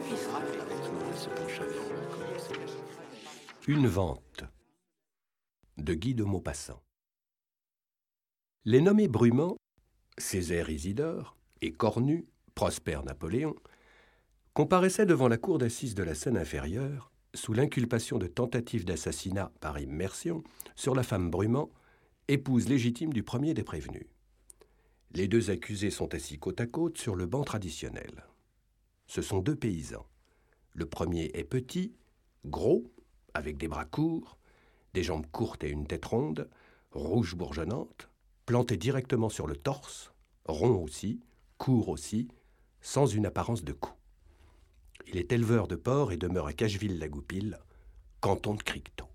Une vente de Guy de Maupassant. Les nommés Brumand, Césaire Isidore et Cornu, Prosper Napoléon, comparaissaient devant la cour d'assises de la Seine-Inférieure sous l'inculpation de tentative d'assassinat par immersion sur la femme Brumand, épouse légitime du premier des prévenus. Les deux accusés sont assis côte à côte sur le banc traditionnel. Ce sont deux paysans. Le premier est petit, gros, avec des bras courts, des jambes courtes et une tête ronde, rouge bourgeonnante, planté directement sur le torse, rond aussi, court aussi, sans une apparence de cou. Il est éleveur de porcs et demeure à Cacheville-la-Goupil, canton de Criquetot.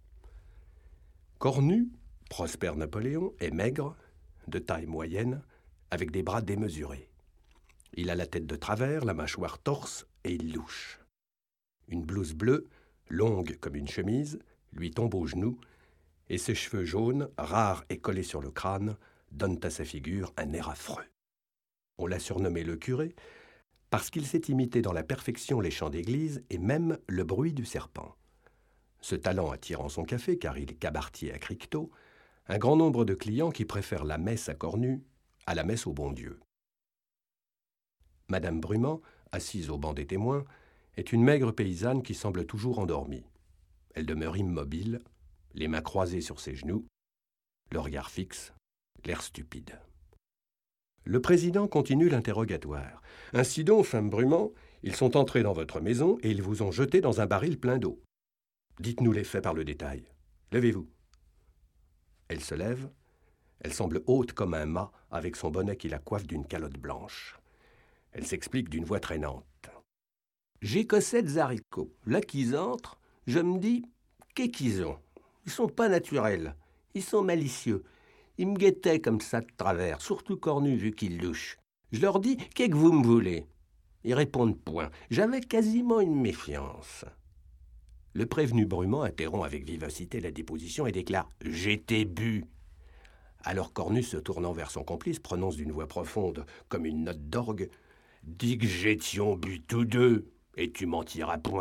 Cornu, Prosper Napoléon, est maigre, de taille moyenne, avec des bras démesurés. Il a la tête de travers, la mâchoire torse et il louche. Une blouse bleue, longue comme une chemise, lui tombe aux genoux, et ses cheveux jaunes, rares et collés sur le crâne, donnent à sa figure un air affreux. On l'a surnommé le curé, parce qu'il sait imiter dans la perfection les chants d'église et même le bruit du serpent. Ce talent attire en son café, car il est cabaretier à Criquetot, un grand nombre de clients qui préfèrent la messe à Cornu à la messe au bon Dieu. Madame Brumand, assise au banc des témoins, est une maigre paysanne qui semble toujours endormie. Elle demeure immobile, les mains croisées sur ses genoux, le regard fixe, l'air stupide. Le président continue l'interrogatoire. « Ainsi donc, femme Brumand, ils sont entrés dans votre maison et ils vous ont jeté dans un baril plein d'eau. Dites-nous les faits par le détail. Levez-vous. » Elle se lève. Elle semble haute comme un mât, avec son bonnet qui la coiffe d'une calotte blanche. Elle s'explique d'une voix traînante. « J'ai que 7 haricots. Là qu'ils entrent, je me dis, qu'est-ce qu'ils ont? Ils sont pas naturels. Ils sont malicieux. Ils me guettaient comme ça de travers, surtout Cornu vu qu'ils louchent. Je leur dis, qu'est-ce que vous me voulez? Ils répondent point. J'avais quasiment une méfiance. » Le prévenu Brumand interrompt avec vivacité la déposition et déclare « J'étais bu ». Alors Cornu, se tournant vers son complice, prononce d'une voix profonde, comme une note d'orgue, « Dis que j'étions bu tous deux, et tu mentiras point. »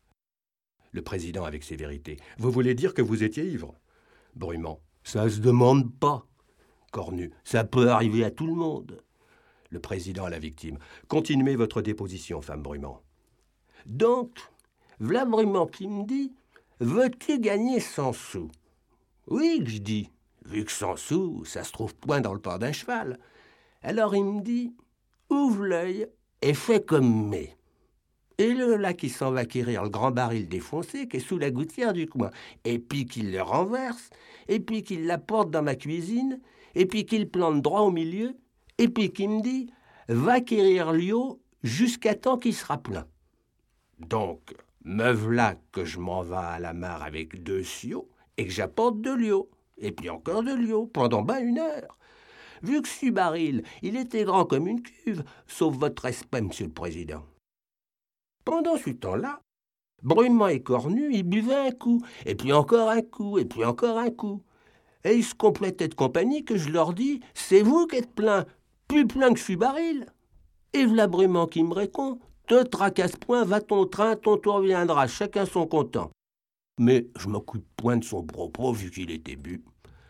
Le président avec sévérité, « Vous voulez dire que vous étiez ivre ?» Brumand, « Ça se demande pas. » Cornu, « Ça peut arriver à tout le monde. » Le président à la victime, « Continuez votre déposition, femme Brumand. » Donc, v'là Brumand qui me dit, « Veux-tu gagner 100 sous ?» Oui, que je dis, vu que 100 sous, ça se trouve point dans le temps d'un cheval. Alors il me dit, « Ouvre l'œil et fais comme mais. » Et le là qui s'en va quérir le grand baril défoncé qui est sous la gouttière du coin, et puis qu'il le renverse, et puis qu'il l'apporte dans ma cuisine, et puis qu'il plante droit au milieu, et puis qu'il me dit, « Va quérir l'eau jusqu'à temps qu'il sera plein. » Donc, me v'là que je m'en vas à la mare avec 2 siots et que j'apporte de l'eau, et puis encore de l'eau, pendant ben 1 heure. Vu que ce baril, il était grand comme une cuve, sauf votre respect, monsieur le président. Pendant ce temps-là, Brumand et Cornu, ils buvaient un coup, et puis encore un coup, et puis encore un coup. Et ils se complétaient de compagnie que je leur dis, « C'est vous qui êtes plein, plus plein que ce baril. » Et v'là Brumand qui me répond, « Te tracasse point, va ton train, ton tour viendra, chacun son content. » Mais je m'occupe point de son propos vu qu'il était bu.